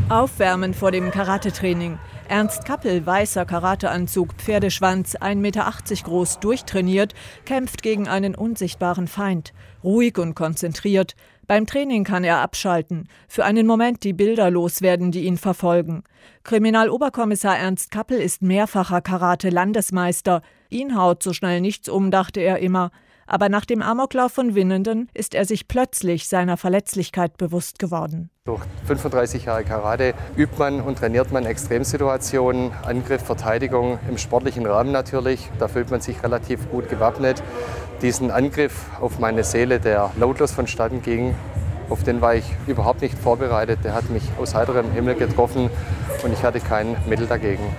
Aufwärmen vor dem Karatetraining. Ernst Kappel, weißer Karateanzug, Pferdeschwanz, 1,80 Meter groß, durchtrainiert, kämpft gegen einen unsichtbaren Feind. Ruhig und konzentriert. Beim Training kann er abschalten, für einen Moment die Bilder loswerden, die ihn verfolgen. Kriminaloberkommissar Ernst Kappel ist mehrfacher Karate-Landesmeister. Ihn haut so schnell nichts um, dachte er immer. Aber nach dem Amoklauf von Winnenden ist er sich plötzlich seiner Verletzlichkeit bewusst geworden. Durch 35 Jahre Karate übt man und trainiert man Extremsituationen, Angriff, Verteidigung im sportlichen Rahmen natürlich. Da fühlt man sich relativ gut gewappnet. Diesen Angriff auf meine Seele, der lautlos vonstatten ging, auf den war ich überhaupt nicht vorbereitet. Der hat mich aus heiterem Himmel getroffen und ich hatte kein Mittel dagegen.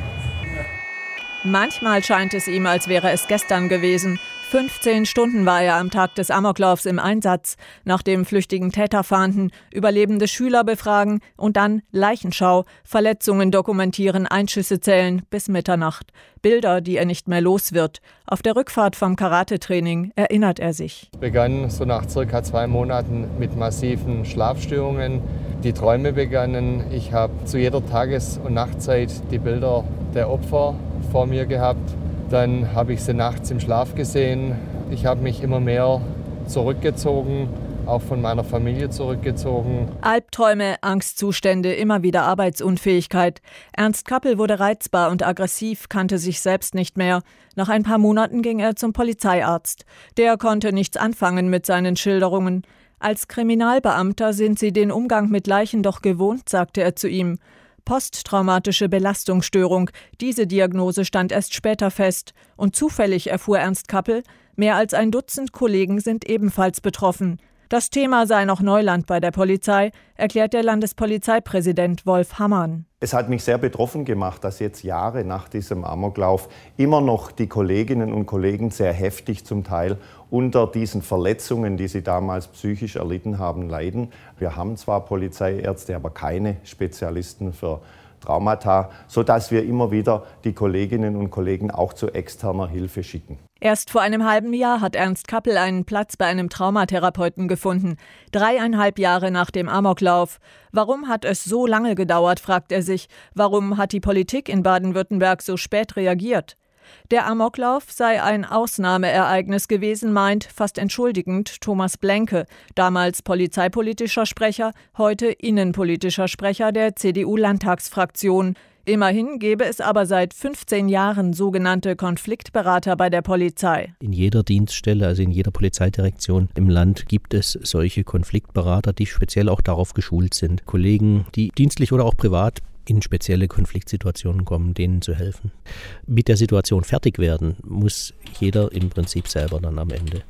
Manchmal scheint es ihm, als wäre es gestern gewesen. 15 Stunden war er am Tag des Amoklaufs im Einsatz, nach dem flüchtigen Täter fahnden, überlebende Schüler befragen und dann Leichenschau, Verletzungen dokumentieren, Einschüsse zählen bis Mitternacht. Bilder, die er nicht mehr los wird. Auf der Rückfahrt vom Karatetraining erinnert er sich. Es begann so nach circa 2 Monaten mit massiven Schlafstörungen. Die Träume begannen. Ich habe zu jeder Tages- und Nachtzeit die Bilder der Opfer vor mir gehabt. Dann habe ich sie nachts im Schlaf gesehen. Ich habe mich immer mehr zurückgezogen, auch von meiner Familie zurückgezogen. Albträume, Angstzustände, immer wieder Arbeitsunfähigkeit. Ernst Kappel wurde reizbar und aggressiv, kannte sich selbst nicht mehr. Nach ein paar Monaten ging er zum Polizeiarzt. Der konnte nichts anfangen mit seinen Schilderungen. Als Kriminalbeamter sind Sie den Umgang mit Leichen doch gewohnt, sagte er zu ihm. Posttraumatische Belastungsstörung. Diese Diagnose stand erst später fest. Und zufällig erfuhr Ernst Kappel, mehr als ein Dutzend Kollegen sind ebenfalls betroffen. Das Thema sei noch Neuland bei der Polizei, erklärt der Landespolizeipräsident Wolf Hammann. Es hat mich sehr betroffen gemacht, dass jetzt Jahre nach diesem Amoklauf immer noch die Kolleginnen und Kollegen sehr heftig zum Teil unter diesen Verletzungen, die sie damals psychisch erlitten haben, leiden. Wir haben zwar Polizeiärzte, aber keine Spezialisten für Traumata, sodass wir immer wieder die Kolleginnen und Kollegen auch zu externer Hilfe schicken. Erst vor einem halben Jahr hat Ernst Kappel einen Platz bei einem Traumatherapeuten gefunden. 3,5 Jahre nach dem Amoklauf. Warum hat es so lange gedauert, fragt er sich. Warum hat die Politik in Baden-Württemberg so spät reagiert? Der Amoklauf sei ein Ausnahmeereignis gewesen, meint, fast entschuldigend, Thomas Blenke, damals polizeipolitischer Sprecher, heute innenpolitischer Sprecher der CDU-Landtagsfraktion. Immerhin gäbe es aber seit 15 Jahren sogenannte Konfliktberater bei der Polizei. In jeder Dienststelle, also in jeder Polizeidirektion im Land gibt es solche Konfliktberater, die speziell auch darauf geschult sind. Kollegen, die dienstlich oder auch privat in spezielle Konfliktsituationen kommen, denen zu helfen. Mit der Situation fertig werden muss jeder im Prinzip selber dann am Ende.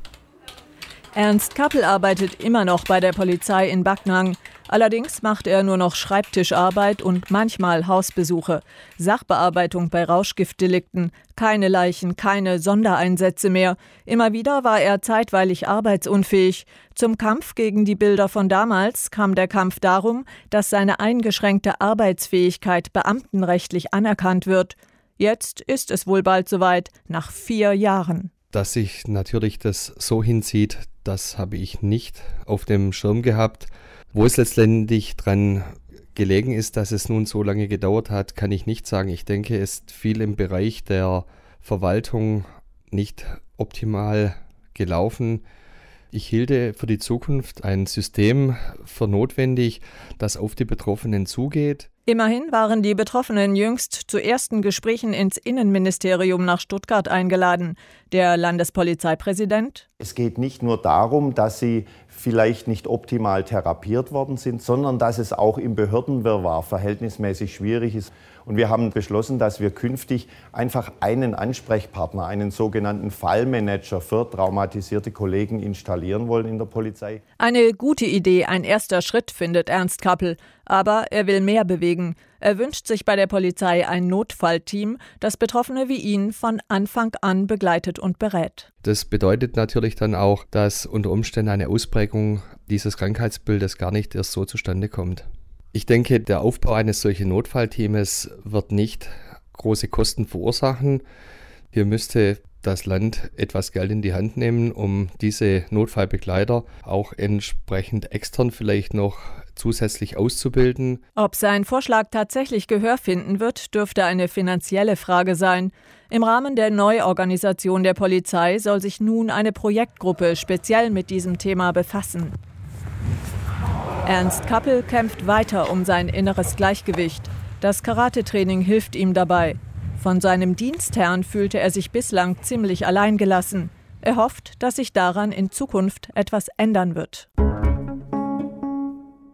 Ernst Kappel arbeitet immer noch bei der Polizei in Backnang. Allerdings macht er nur noch Schreibtischarbeit und manchmal Hausbesuche. Sachbearbeitung bei Rauschgiftdelikten, keine Leichen, keine Sondereinsätze mehr. Immer wieder war er zeitweilig arbeitsunfähig. Zum Kampf gegen die Bilder von damals kam der Kampf darum, dass seine eingeschränkte Arbeitsfähigkeit beamtenrechtlich anerkannt wird. Jetzt ist es wohl bald soweit, nach 4 Jahren. Dass sich natürlich das so hinzieht, das habe ich nicht auf dem Schirm gehabt. Wo es letztendlich dran gelegen ist, dass es nun so lange gedauert hat, kann ich nicht sagen. Ich denke, es ist viel im Bereich der Verwaltung nicht optimal gelaufen. Ich hielte für die Zukunft ein System für notwendig, das auf die Betroffenen zugeht. Immerhin waren die Betroffenen jüngst zu ersten Gesprächen ins Innenministerium nach Stuttgart eingeladen. Der Landespolizeipräsident: Es geht nicht nur darum, dass sie vielleicht nicht optimal therapiert worden sind, sondern dass es auch im Behördenwirrwarr verhältnismäßig schwierig ist. Und wir haben beschlossen, dass wir künftig einfach einen Ansprechpartner, einen sogenannten Fallmanager für traumatisierte Kollegen installieren wollen in der Polizei. Eine gute Idee, ein erster Schritt, findet Ernst Kappel. Aber er will mehr bewegen. Er wünscht sich bei der Polizei ein Notfallteam, das Betroffene wie ihn von Anfang an begleitet und berät. Das bedeutet natürlich dann auch, dass unter Umständen eine Ausprägung dieses Krankheitsbildes gar nicht erst so zustande kommt. Ich denke, der Aufbau eines solchen Notfallteams wird nicht große Kosten verursachen. Hier müsste das Land etwas Geld in die Hand nehmen, um diese Notfallbegleiter auch entsprechend extern vielleicht noch zusätzlich auszubilden. Ob sein Vorschlag tatsächlich Gehör finden wird, dürfte eine finanzielle Frage sein. Im Rahmen der Neuorganisation der Polizei soll sich nun eine Projektgruppe speziell mit diesem Thema befassen. Ernst Kappel kämpft weiter um sein inneres Gleichgewicht. Das Karate-Training hilft ihm dabei. Von seinem Dienstherrn fühlte er sich bislang ziemlich alleingelassen. Er hofft, dass sich daran in Zukunft etwas ändern wird.